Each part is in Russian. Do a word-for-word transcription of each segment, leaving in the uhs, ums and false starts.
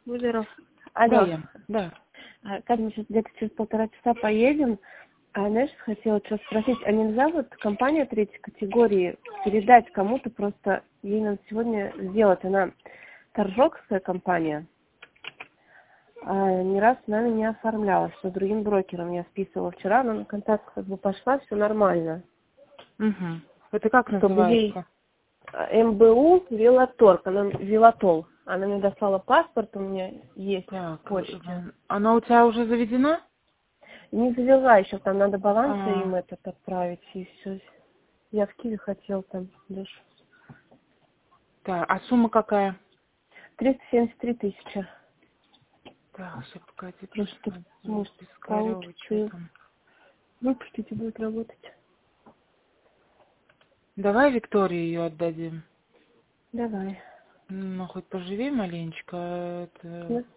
Будь здоров. Да, Алло. я. Да. А, Как мы сейчас где-то через полтора часа поедем? А, знаешь, хотела что спросить, а нельзя вот компания третьей категории передать кому-то, просто ей надо сегодня сделать, она торжокская компания, а ни раз с нами не оформлялась, что другим брокером я списывала вчера, но на контакт как бы пошла, все нормально. Угу. Это как Чтобы ей называется? а, эм бэ у Велоторг, она Велотол. Она мне достала паспорт, у меня есть Так, в почте. э, она у тебя уже заведена? Не завела еще, там надо балансы А, им этот отправить, и все. Я в Киеве хотел там даже. так, а сумма какая? триста семьдесят три тысячи. Так, сейчас погоди, Просто просто муж Пискарева, получится что ее там? выпустить и будет работать. Давай Виктории ее отдадим. Давай. Ну, хоть поживи маленечко. Это... Да?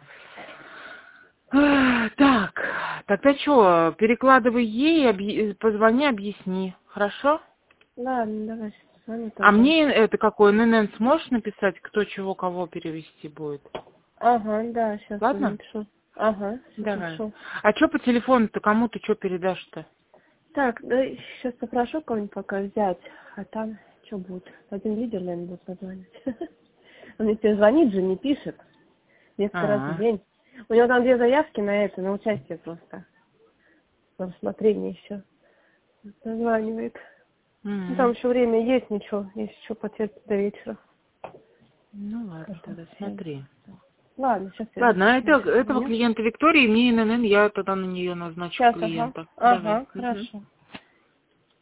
А, так, тогда что, перекладывай ей, объ- позвони, объясни. Хорошо? Ладно, давай с вами А тогда. мне это какой эн эн эн сможешь написать, кто чего кого перевести будет? Ага, да, сейчас Ладно? напишу. Ага, все Давай. хорошо. А что по телефону-то, кому ты что передашь-то? Так, да сейчас попрошу кого-нибудь пока взять, а там что будет? Один лидер, наверное, будет позвонить. Он мне тебе звонит же, не пишет. Несколько раз в А, день. У него там две заявки на это, на участие просто. На рассмотрение еще. Названивает. Ну, там м. еще время есть, ничего. Есть еще потерпеть до вечера. Ну ладно, Скажу тогда всем. смотри. Ладно, сейчас я Ладно, а запишу. это, этого Нет? клиента Виктории, мне эн эн эн, я тогда на нее назначу Сейчас, ага. клиента. Давай. Ага, Мгм. хорошо.